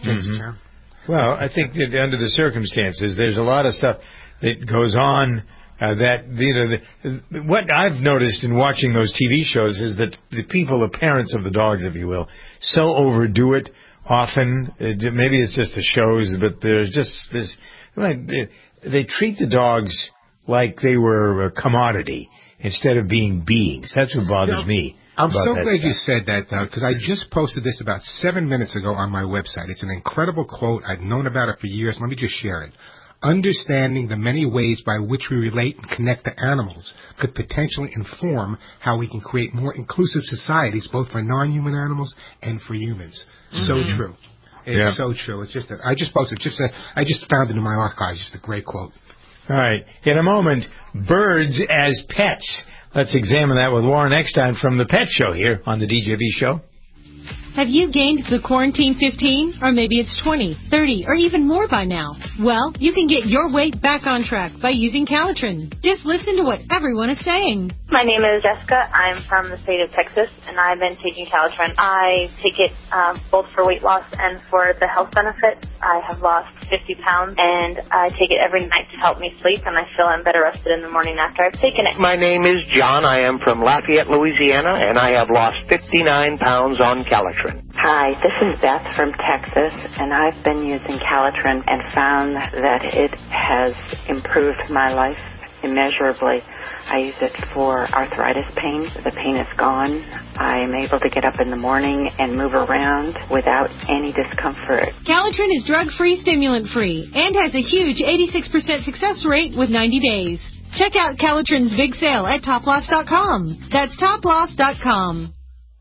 Well, I think that under the circumstances, there's a lot of stuff that goes on that, what I've noticed in watching those TV shows is that the people, the parents of the dogs, if you will, so overdo it often. Maybe it's just the shows, but there's just this, they treat the dogs like they were a commodity instead of being beings. That's what bothers me. I'm so glad you said that, because I just posted this about 7 minutes ago on my website. It's an incredible quote. I've known about it for years. Let me just share it. Understanding the many ways by which we relate and connect to animals could potentially inform how we can create more inclusive societies, both for non-human animals and for humans. So true. It's so true. It's just I just posted. I just found it in my archives. Just a great quote. All right. In a moment, birds as pets. Let's examine that with Warren Eckstein from the Pet Show here on the DJV Show. Have you gained the quarantine 15? Or maybe it's 20, 30, or even more by now? Well, you can get your weight back on track by using Calitrin. Just listen to what everyone is saying. My name is Jessica. I'm from the state of Texas, and I've been taking Calitrin. I take it both for weight loss and for the health benefits. I have lost 50 pounds, and I take it every night to help me sleep, and I feel I'm better rested in the morning after I've taken it. My name is John. I am from Lafayette, Louisiana, and I have lost 59 pounds on Calitrin. Hi, this is Beth from Texas, and I've been using Calitrin and found that it has improved my life immeasurably. I use it for arthritis pain. The pain is gone. I am able to get up in the morning and move around without any discomfort. Calitrin is drug-free, stimulant-free, and has a huge 86% success rate with 90 days. Check out Calitrin's big sale at toploss.com. That's toploss.com.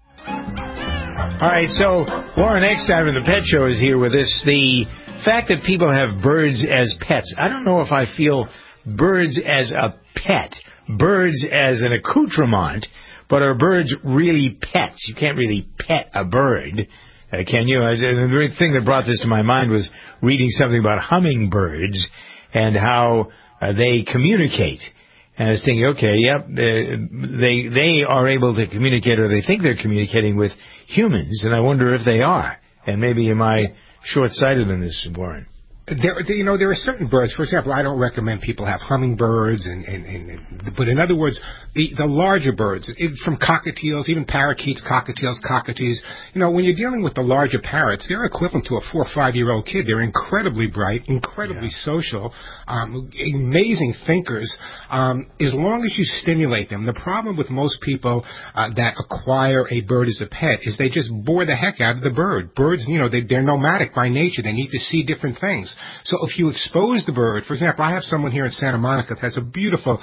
All right, so Warren Eckstein from the Pet Show is here with us. The fact that people have birds as pets, I don't know if I feel birds as a pet, birds as an accoutrement, but are birds really pets? You can't really pet a bird, can you? The thing that brought this to my mind was reading something about hummingbirds and how they communicate. And I was thinking, okay, yep, they are able to communicate, or they think they're communicating with humans, and I wonder if they are. And maybe am I short-sighted in this, Warren? There are certain birds. For example, I don't recommend people have hummingbirds, but in other words, the larger birds, from cockatiels, even parakeets, cockatoos. When you're dealing with the larger parrots, they're equivalent to a 4 or 5 year old kid. They're incredibly bright, incredibly social, amazing thinkers. As long as you stimulate them, the problem with most people that acquire a bird as a pet is they just bore the heck out of the bird. Birds, they're nomadic by nature. They need to see different things. So if you expose the bird, for example, I have someone here in Santa Monica that has a beautiful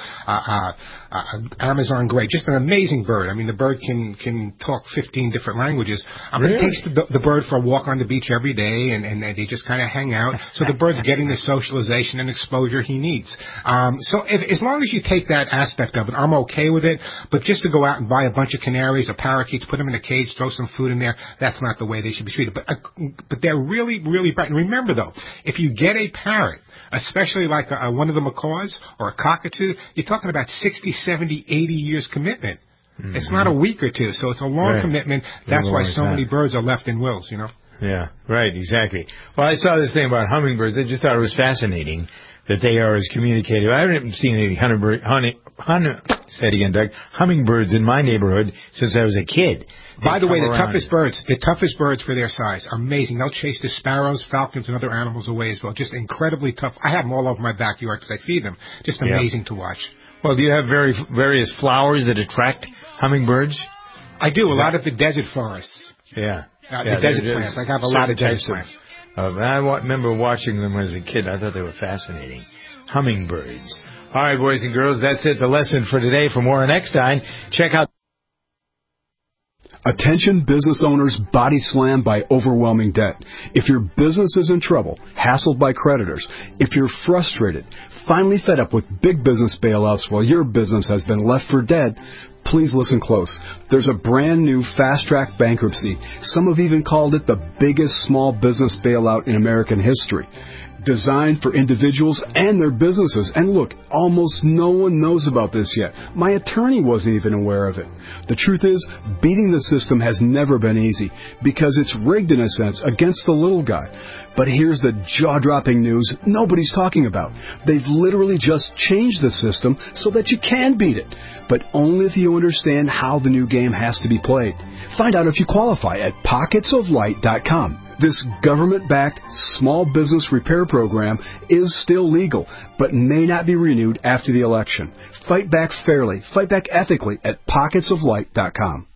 Amazon gray, just an amazing bird. I mean, the bird can talk 15 different languages. Really? It takes the bird for a walk on the beach every day, and they just kind of hang out. So the bird's getting the socialization and exposure he needs. So as long as you take that aspect of it, I'm okay with it. But just to go out and buy a bunch of canaries or parakeets, put them in a cage, throw some food in there, that's not the way they should be treated. But they're really, really bright. And remember, though, if you get a parrot, especially like one of the macaws or a cockatoo, you're talking about 60, 70, 80 years commitment. Mm-hmm. It's not a week or two, so it's a long commitment. That's why so many birds are left in wills, Yeah, right, exactly. Well, I saw this thing about hummingbirds. I just thought it was fascinating that they are as communicative. I haven't seen any hummingbirds in my neighborhood since I was a kid. By the way, the toughest birds for their size are amazing. They'll chase the sparrows, falcons, and other animals away as well. Just incredibly tough. I have them all over my backyard because I feed them. Just amazing to watch. Well, do you have various flowers that attract hummingbirds? I do. A lot of the desert forests. Yeah. The desert plants. I have a lot of desert plants. I remember watching them as a kid. I thought they were fascinating. Hummingbirds. All right, boys and girls, that's it. The lesson for today from Warren Eckstein. Check out. Attention business owners body slammed by overwhelming debt. If your business is in trouble, hassled by creditors, if you're frustrated, finally fed up with big business bailouts while your business has been left for dead, please listen close. There's a brand new fast-track bankruptcy. Some have even called it the biggest small business bailout in American history. Designed for individuals and their businesses. And look, almost no one knows about this yet. My attorney wasn't even aware of it. The truth is, beating the system has never been easy because it's rigged in a sense against the little guy. But here's the jaw-dropping news nobody's talking about. They've literally just changed the system so that you can beat it, but only if you understand how the new game has to be played. Find out if you qualify at pocketsoflight.com. This government-backed small business repair program is still legal, but may not be renewed after the election. Fight back fairly, fight back ethically at pocketsoflight.com.